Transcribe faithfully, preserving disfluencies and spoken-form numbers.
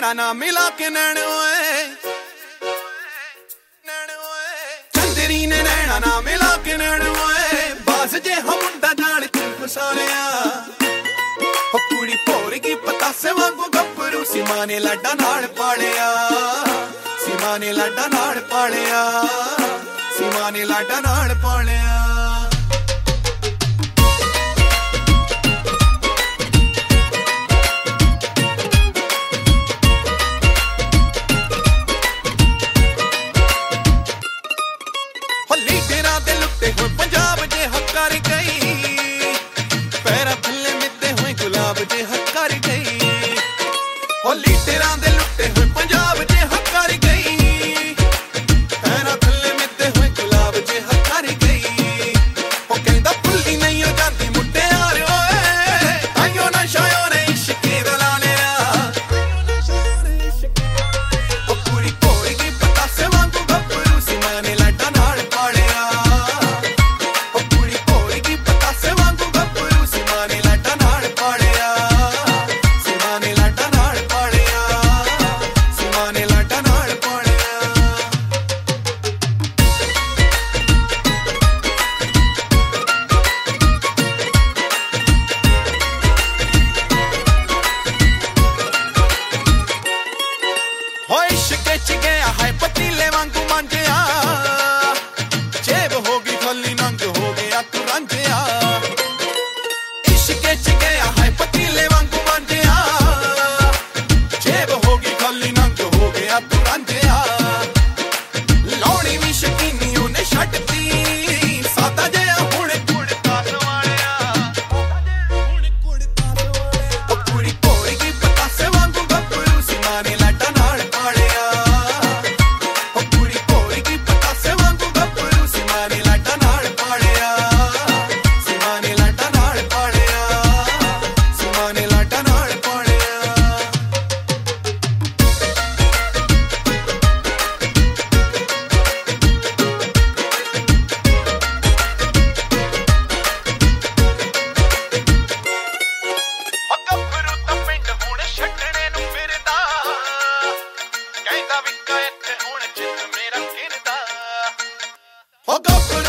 नैना ना मिला के नैन ओए चंदरी ने नैना ना मिला के नैन ओए बास जे हम मुंडा जान तू फसालिया ओ कुड़ी भोरगी पतासे वांगू गब्बरू सीमा ने लाडा नाल पालिया सीमा ने लाडा नाल पालिया सीमा ने लाडा नाल पालिया लीडरां दे लुट्टे हुए पंजाब जे हक्कर गई पैरा थल्ले मिलते हुए गुलाब जे हक्कर गई ओ लीडरां दे लुट्टे हुए पंजाब जे हक्कर गई पैरा थल्ले मिलते हुए गुलाब जे हक्कर गई ओ कहंदा भुल्ली नहीं हो जांदी मुटियार ओए आयो ना शायो ने इश्के दा ला लिया ओ कुड़ी भोरगी पतासे वांगू गब्बरू सीमा ने लाडा नाल पतीले वांगू मांझिया जेब होगी खाली नंग हो गया तू रंझिया इश्के च गया है पतीले वांगू मांझिया जेब होगी खाली नंग हो गया तू रंझिया लौड़ी भी शकीनी उन्हें छड्डती सादा जिहा हुण कुड़ता सवालिया हुण कुड़ता सवालिया ओ कुड़ी भोरगी पतासे वांगू गब्बरू सीमा ने लाडा नाल पालिया Oh, go for